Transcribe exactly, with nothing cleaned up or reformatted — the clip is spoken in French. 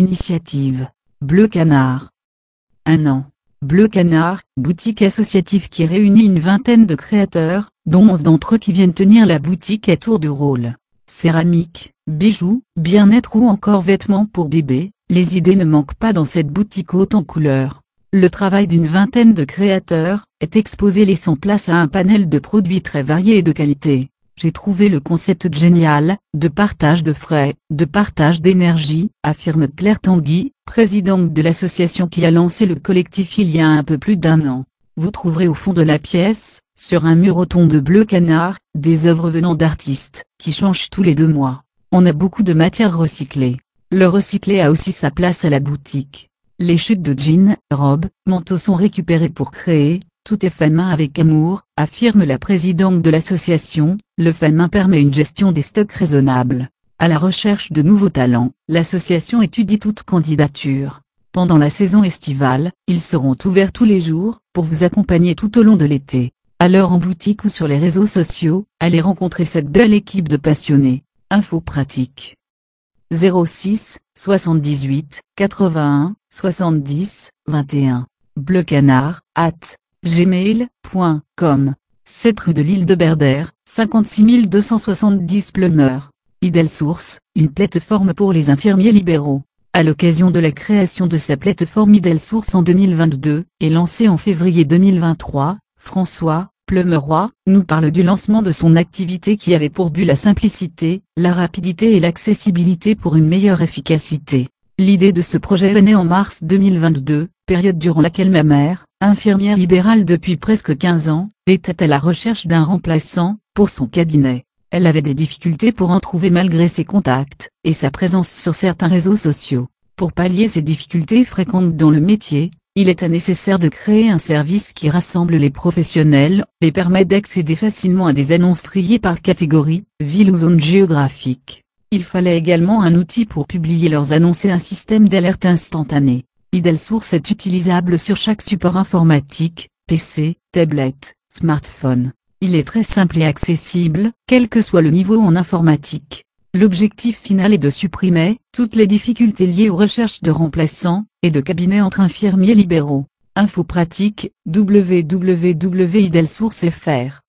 Initiative Bleu Canard. Un an. Bleu Canard, boutique associative qui réunit une vingtaine de créateurs, dont onze d'entre eux qui viennent tenir la boutique à tour de rôle. Céramique, bijoux, bien-être ou encore vêtements pour bébés, les idées ne manquent pas dans cette boutique haute en couleurs. Le travail d'une vingtaine de créateurs est exposé laissant place à un panel de produits très variés et de qualité. J'ai trouvé le concept génial, de partage de frais, de partage d'énergie, affirme Claire Tanguy, présidente de l'association qui a lancé le collectif il y a un peu plus d'un an. Vous trouverez au fond de la pièce, sur un mur au ton de bleu canard, des œuvres venant d'artistes, qui changent tous les deux mois. On a beaucoup de matières recyclées. Le recyclé a aussi sa place à la boutique. Les chutes de jeans, robes, manteaux sont récupérées pour créer. Tout est fait main avec amour, affirme la présidente de l'association. Le fait main permet une gestion des stocks raisonnable. À la recherche de nouveaux talents, l'association étudie toute candidature. Pendant la saison estivale, ils seront ouverts tous les jours, pour vous accompagner tout au long de l'été. Alors en boutique ou sur les réseaux sociaux, allez rencontrer cette belle équipe de passionnés. Infos pratiques. zéro six, soixante-dix-huit, quatre-vingt-un, soixante-dix, vingt et un. Bleu Canard, at gmail point com. sept rue de l'Île de Berbère, cinquante-six mille deux cent soixante-dix Pleumeur. Idelsource, une plateforme pour les infirmiers libéraux. À l'occasion de la création de sa plateforme Idelsource en deux mille vingt-deux, et lancée en février deux mille vingt-trois, François Pleumeroy nous parle du lancement de son activité qui avait pour but la simplicité, la rapidité et l'accessibilité pour une meilleure efficacité. L'idée de ce projet venait en mars deux mille vingt-deux, période durant laquelle ma mère, infirmière libérale depuis presque quinze ans, était à la recherche d'un remplaçant, pour son cabinet. Elle avait des difficultés pour en trouver malgré ses contacts, et sa présence sur certains réseaux sociaux. Pour pallier ces difficultés fréquentes dans le métier, il était nécessaire de créer un service qui rassemble les professionnels, et permet d'accéder facilement à des annonces triées par catégorie, ville ou zone géographique. Il fallait également un outil pour publier leurs annonces et un système d'alerte instantané. Idelsource est utilisable sur chaque support informatique, P C, tablette, smartphone. Il est très simple et accessible, quel que soit le niveau en informatique. L'objectif final est de supprimer toutes les difficultés liées aux recherches de remplaçants et de cabinets entre infirmiers libéraux. Infos pratiques, w w w point idelsource point f r